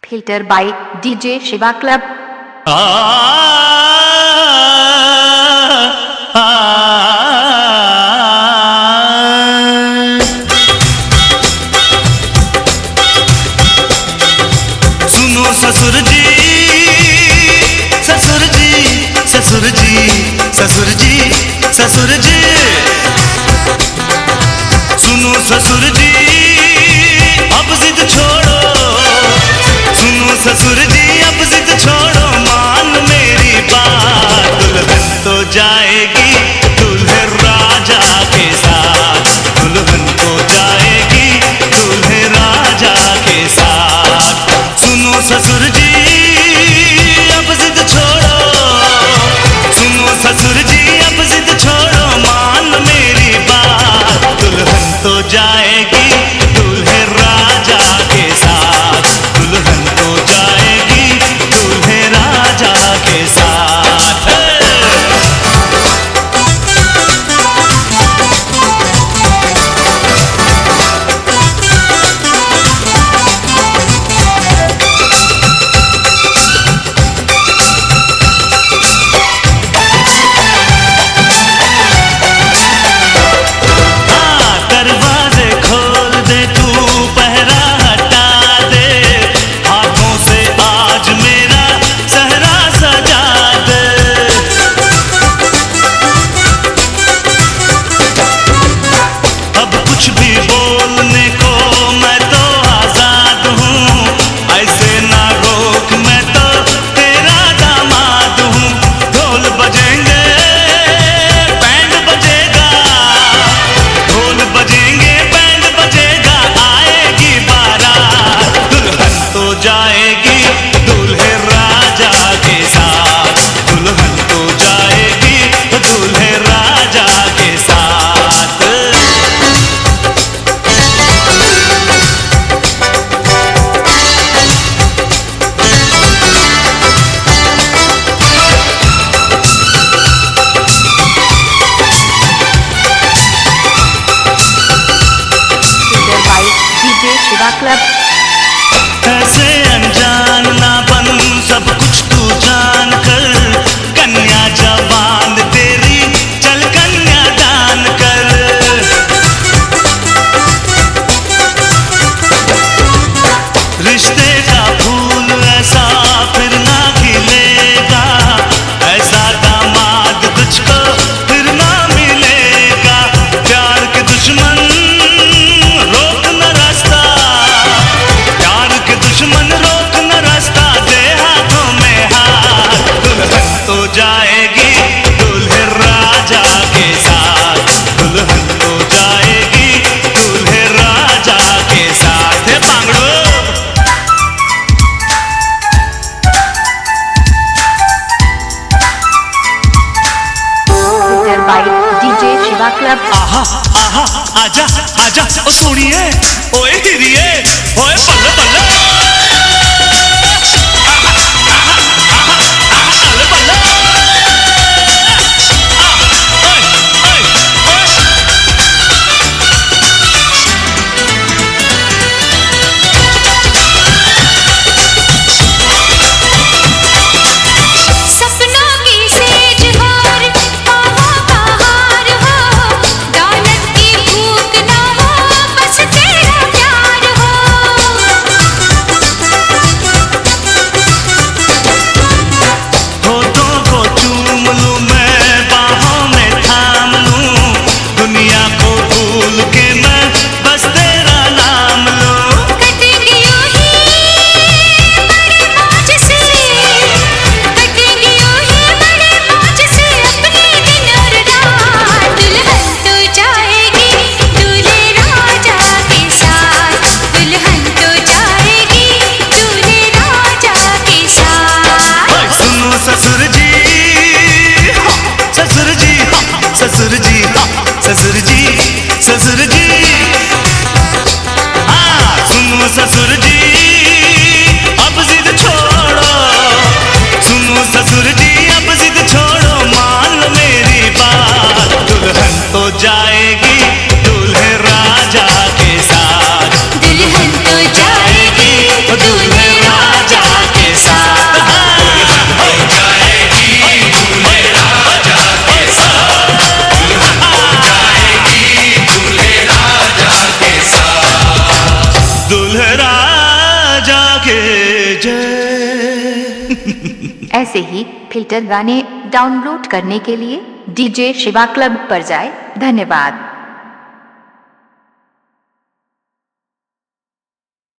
Filter by DJ Shiva Club. सुनो ससुर जी ससुर जी ससुर जी ससुर जी ससुर जी, सुनो ससुर जी अब जिद छोड़ो, सुनो ससुर जी अब जिद छोड़ो, मान मेरी बात, दुल्हन तो जाएगी दूल्हे राजा के साथ, दुल्हन तो जाएगी दूल्हे राजा के साथ। सुनो ससुर जी अब जिद छोड़ो, सुनो ससुर जी अब जिद छोड़ो, मान मेरी बात, दुल्हन तो जाएगी दूल्हे राजा के साथ, दुल्हन तो जाएगी दूल्हे राजा के साथ। Club. ऐसे अनजान ना बन, सब कुछ तू जान कर, कन्या जवान तेरी चल कन्या दान कर। रिश्ते का फूल ऐसा फिर ना खिलेगा, ऐसा दामाद तुझको फिर ना मिलेगा, प्यार के दुश्मन रोक न रास्ता, दुश्मन रोक न रास्ता, दे हाथों में हाथ, दुल्हन तो जाएगी दूल्हे राजा के साथ, दुल्हन तो जाएगी दूल्हे राजा के साथ। है बांगड़ो by DJ Shiva Club. आहा आहा आजा आजा ओ सोनिए ओए हिरिए ओए बल्ले बल्ले, राजा के जय। ऐसे ही फिल्टर गाने डाउनलोड करने के लिए डीजे शिवा क्लब पर जाएं। धन्यवाद।